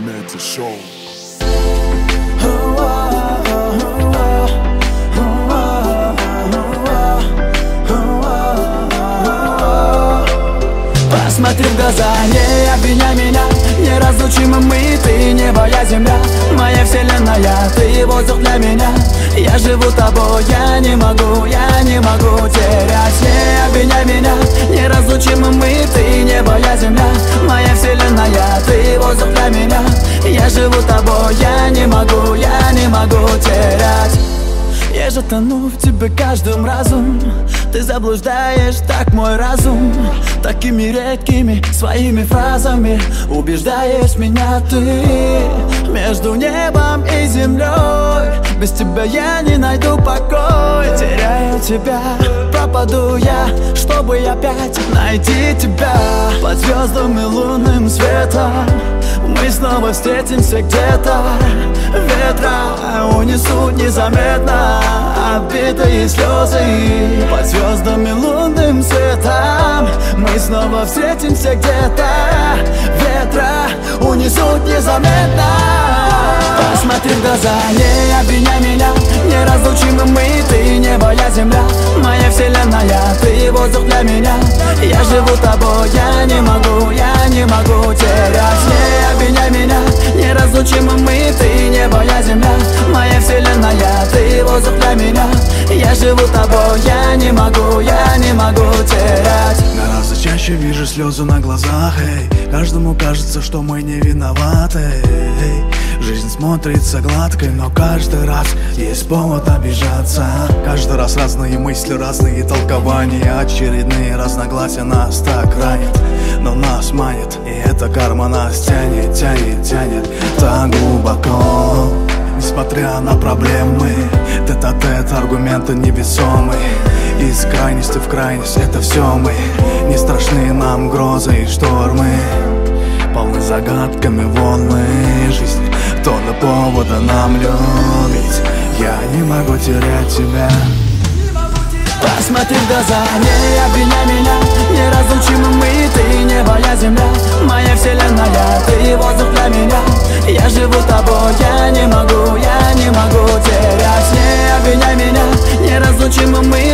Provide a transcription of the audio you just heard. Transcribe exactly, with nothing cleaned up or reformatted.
Мети Шоу. Посмотри в глаза, не обвиняй меня. Неразлучимы мы, ты небо, я земля. Моя вселенная, ты воздух для меня. Я живу тобой, я не могу, я не могу терять. Не обвиняй меня. Неразлучимы мы, ты небо, я земля. Моя вселенная, ты воздух для меня. Я живу тобой, я не могу, я не могу терять. Я же тону в тебе каждым разом. Ты заблуждаешь так мой разум. Такими редкими своими фразами убеждаешь меня ты. Между небом и землей без тебя я не найду покой. Теряю тебя, пропаду я, чтобы опять найти тебя. Под звездам и лунным светом мы снова встретимся где-то. Ветра унесут незаметно оббитые слезы. Под звездами лунным светом мы снова встретимся где-то. Ветра унесут незаметно. Посмотри в глаза, не обвиняй меня. Неразлучимы мы, ты небо, я земля. Моя вселенная, ты воздух для меня. Я живу тобой, я не могу, я не могу терять. Не обвиняй меня. Неразлучимы мы, ты небо, я земля. Моя вселенная, ты воздух для меня. Я живу тобой, я не могу, я не могу терять. Гораздо чаще вижу слезы на глазах, эй. Каждому кажется, что мы не виноваты, эй. Жизнь смотрится гладкой, но каждый раз есть повод обижаться. Каждый раз разные мысли, разные толкования. Очередные разногласия нас так ранят, но нас манит, и эта карма нас тянет, тянет, тянет так глубоко. Несмотря на проблемы, тет-а-тет, аргументы невесомые. Из крайности в крайность это все мы. Не страшны нам грозы и штормы. Полны загадками волны жизни. Тонны повода нам любить. Я не могу терять тебя. Посмотри в глаза, не обвиняй меня. Неразлучимы мы, ты небо, я земля. Моя вселенная, ты воздух для меня. Я живу тобой, я не могу, я не могу терять. Не обвиняй меня. Неразлучимы мы,